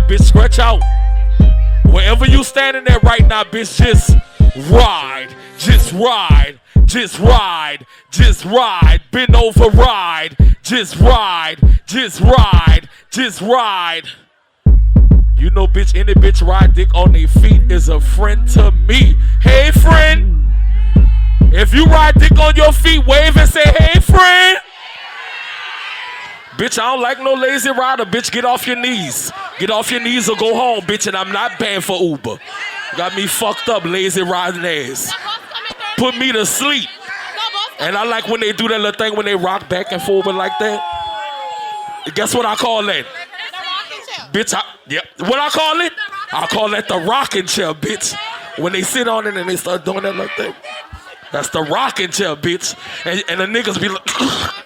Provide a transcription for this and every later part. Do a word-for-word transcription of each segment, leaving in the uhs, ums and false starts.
bitch, stretch out. Wherever you standing there right now, bitch, just ride, just ride, just ride, just ride, bend over, ride, just ride, just ride, just ride. You know, bitch, any bitch ride dick on their feet is a friend to me. Hey, friend. If you ride dick on your feet, wave and say, hey, friend. Bitch, I don't like no lazy rider. Bitch, get off your knees. Get off your knees or go home, bitch, and I'm not paying for Uber. Got me fucked up, lazy riding ass. Put me to sleep. And I like when they do that little thing when they rock back and forward like that. Guess what I call that? Bitch, I, yeah, what I call it? I call that the rocking chair, bitch. When they sit on it and they start doing that like that. That's the rocking chair, bitch. And, and the niggas be like...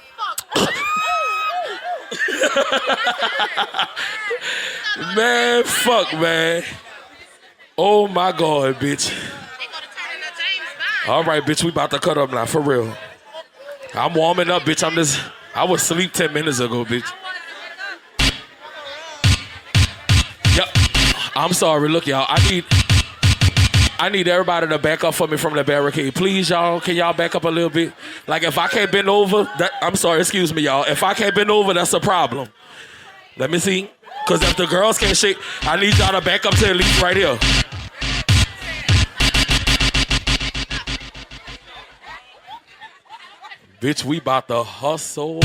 Man, fuck, man. Oh, my God, bitch. All right, bitch, we about to cut up now, for real. I'm warming up, bitch. I'm just... I was asleep ten minutes ago, bitch. Yep. I'm sorry. Look, y'all. I need... I need everybody to back up for me from the barricade. Please, y'all, can y'all back up a little bit? Like, if I can't bend over, that, I'm sorry, excuse me, y'all. If I can't bend over, that's a problem. Let me see. Because if the girls can't shake, I need y'all to back up to at least right here. Bitch, we about to hustle.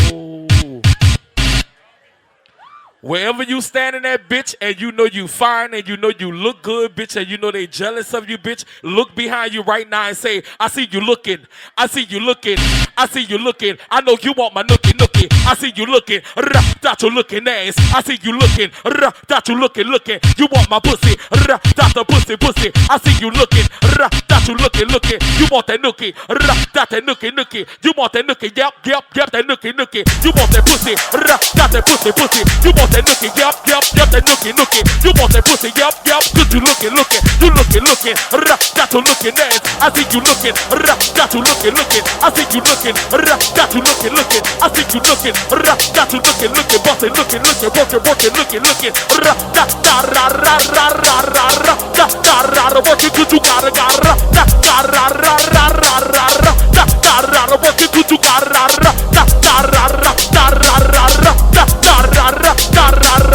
Wherever you standing at, bitch, and you know you fine and you know you look good, bitch, and you know they jealous of you, bitch, look behind you right now and say, I see you looking. I see you looking. I see you looking. I know you want my nookie nookie. I see you looking. Rah, that you looking ass. I see you looking. Rah, that you looking looking. You want my pussy. Rah, that the pussy pussy. I see you looking. Rah, that you looking looking. You want that nookie. Rah, that that nookie nookie. You want that nookie. Yep, yep, yep, that nookie nookie. You want that pussy. Rah, that that pussy pussy. You want that nookie, yep, yep, yep, that nookie, nookie. You want that pussy, yep, yep, cause you looking, looking, you looking, looking, rah, got you looking ass. I see you looking, rah, got you looking, looking. I see you looking, rah, got you looking, looking. I see you looking, rah, got you looking, looking, bustin', looking, looking, working, working, looking, looking, rah, da da ra ra ra ra ra ra, da da ra ra, working, good, you gotta gotta, da da ra ra ra ra ra ra, da da ra ra, working, good, you gotta ra ra, da da ra ra, da ra ra ra, da da ra ra, da ra ra.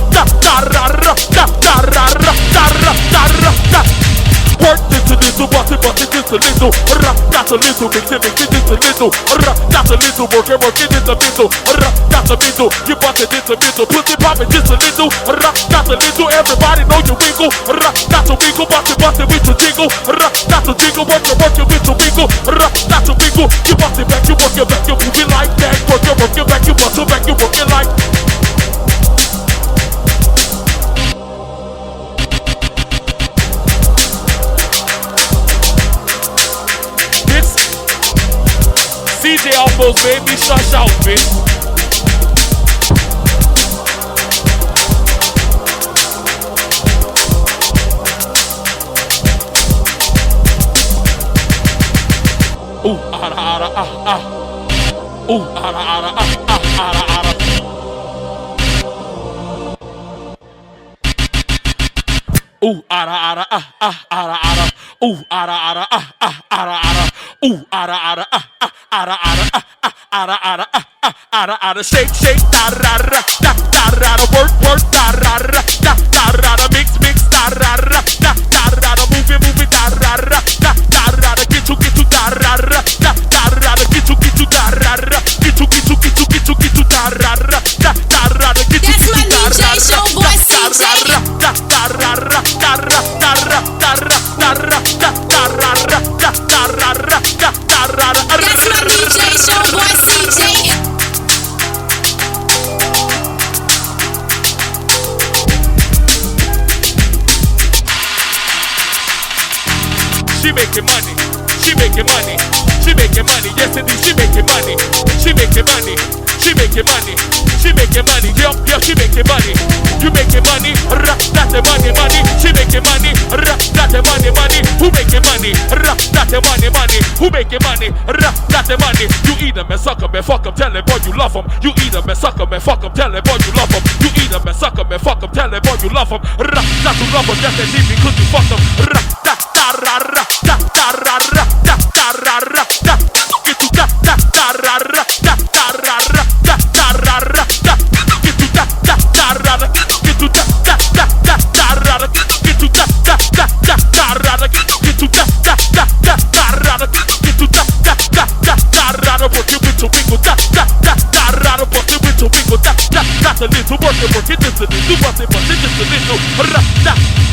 Work this a little, bust it, bust it, this a little. That's a little, mix it, mix it, this a little. That's a little, work it, work it, this a little. That's a little, you bust it, this a little. Pussy poppin', this a little. That's a little, everybody know you wiggle. That's a wiggle, bust it, bust it with your jiggle. That's a jiggle, work it, work it with your wiggle. That's a wiggle, you bust it back, you work it back, you move it like that. Work it, work it back, you bust it back, you work it like. C J almost made me shush out, bitch. Ooh, ara, ara, ah, ah. Ooh, ara, ara, ah, ah, ara, ara. Ooh, ara, ara, ah, ah, ara, ara. Ooh, ara, ara, ah, ah, ara, ara. Ooh, ara, ara, ah, ah, ara, ara, ah, ah, ara, ara, ah, ah, ara, ara. Shake, shake, da, ra, ra, da, da, ra, ra. Work, work, da, ra, ra, da, da, ra, ra. Mix, mix, da, ra, ra, da, da, ra, ra. Move it, move it, da, ra, ra, da, da, ra, ra. Get you, get you, da, ra, ra, da, da, ra, ra. Get you, get you, da, ra, ra. Get you, get you, get you, get you, get you, da, ra, ra, da, da, ra, ra. Get you, get you, da, ra, ra, da, da, ra, da, da, ra, ra, da, ra, da, ra, da, ra, da, ra, da, da, ra, ra, da, da, ra, ra, da, da, ra, ra. That's my D J Showboy C J. She making money, she making money, she making money. Yes indeed, she making money, she making money, she making money, she making money. Yup, yup, she making money. You making money, rah, that's the money, money. She making money, rah, that's the money, money. Who making money, rah, that's the money, money. Who making money, rah, that's the money. You eat them and suck them and fuck them, tell them boy you love them. You eat them and suck them and fuck them, tell them boy you love them. You eat them and suck them and fuck them, tell them boy you love them. Got to love them, just as easy cause you fuck them. Da da ra ra, da da ra ra, da da ra ra, da. Get to da da da ra ra, da da ra ra, da da ra ra, da. Get to da da da ra ra, get to da da da da da ra ra, get to da da da da da ra ra, get to da da da da da ra ra, get to da da da da da ra ra. Work it with your wiggle, da da da da ra ra. Work it with your wiggle, da da. Got a little work it, work it just a little, bust it, bust it just a little, ra da.